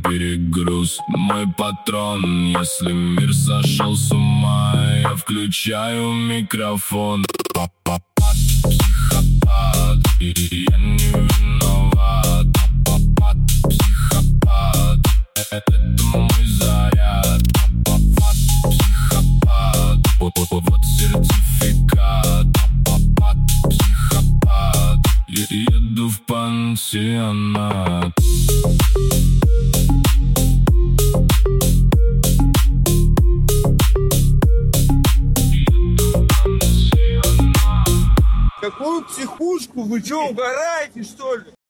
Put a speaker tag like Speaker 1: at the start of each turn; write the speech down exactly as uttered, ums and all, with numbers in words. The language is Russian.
Speaker 1: перегруз. Мой патрон, если мир сошел с ума, я включаю микрофон. Психопат, и я не виноват. Психопат, это мой заряд. Психопат, вот сертификат. Психопат, я еду в пансионат.
Speaker 2: Какую психушку? Вы что, угораете, что ли?